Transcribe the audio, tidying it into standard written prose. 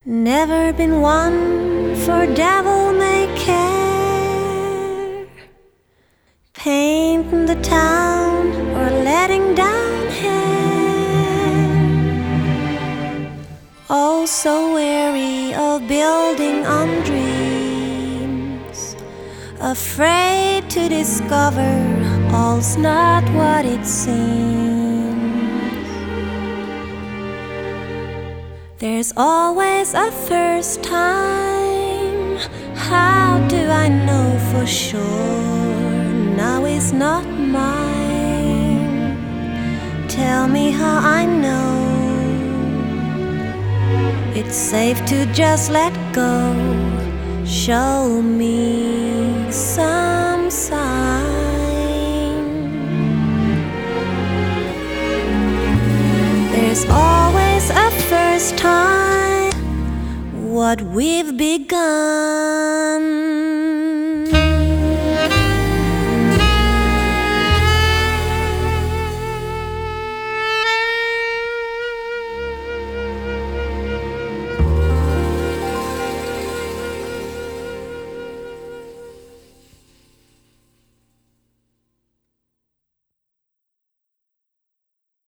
Never been one for devil may care, painting the town or letting down hair. Oh, so weary of building on dreams, afraid to discover all's not what it seems. There's always a first time. How do I know for sure now is not mine? Tell me how I know it's safe to just let go. Show me some sign. There's always a first time. What we've begun